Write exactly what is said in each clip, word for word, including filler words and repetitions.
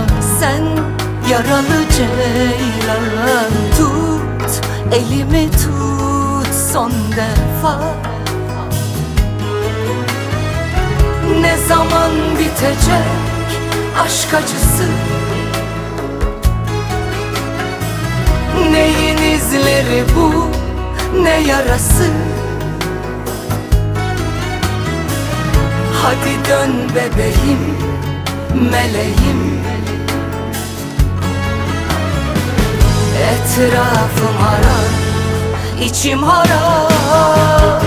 sen yaralı ceylan. Tut elimi tut son defa. Ne zaman bitecek aşk acısı? Neyin izleri bu, ne yarası? Hadi dön bebeğim, meleğim. Etrafım harap, içim harap.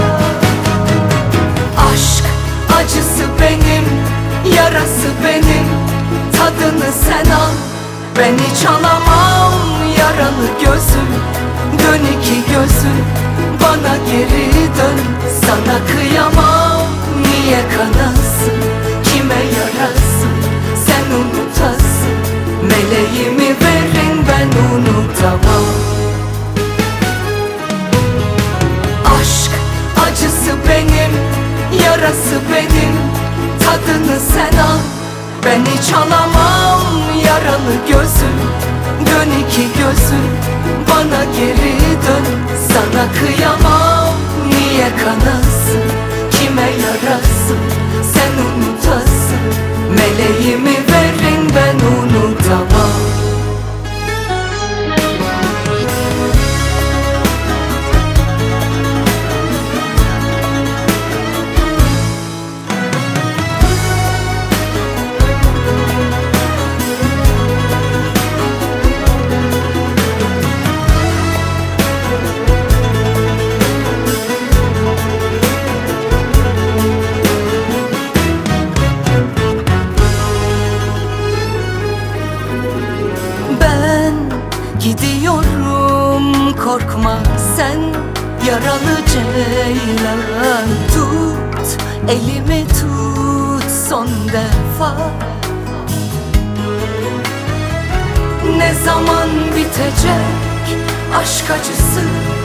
Aşk acısı benim, yarası benim. Tadını sen al, ben hiç alamam. Yaralı gözüm, dön iki gözüm, bana geri dön. Sana kıyamam, niye kanasın, kime yarasın, sen unutasın. Meleğimi verin, ben unutamam. Aşk acısı benim, yarası benim. Tadını sen al, ben hiç alamam. Yaralı gözüm, dön iki gözüm, bana geri dön. Sana kıyamam, niye kanasın, kime yarasın, sen unutasın. Meleğimi verin, ben unutamam. Gidiyorum, korkma sen yaralı ceylan. Tut elimi tut son defa. Ne zaman bitecek aşk acısı?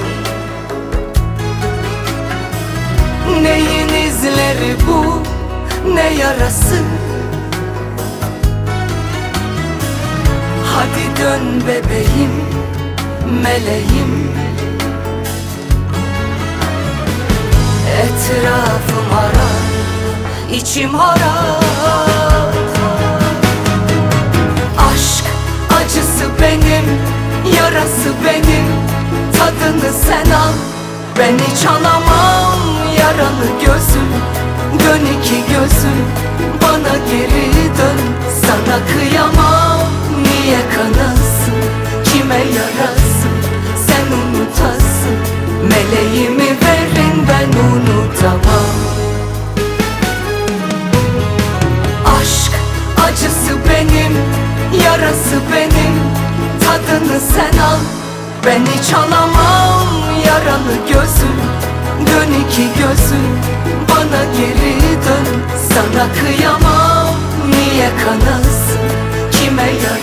Neyin izleri bu, ne yarası? Hadi dön bebeğim, meleğim. Etrafım harap, içim harap. Aşk acısı benim, yarası benim. Tadını sen al, ben hiç alamam. Yaralı gözüm, dön iki gözüm, bana geri dön. Sana kıyamam, niye kanasın, kime yarasın, sen unutasın. Meleğimi verin, ben unutamam. Aşk acısı benim, yarası benim. Tadını sen al, ben hiç alamam. Yaralı gözüm, dön iki gözüm, bana geri dön. Sana kıyamam, niye kanasın, kime yarasın,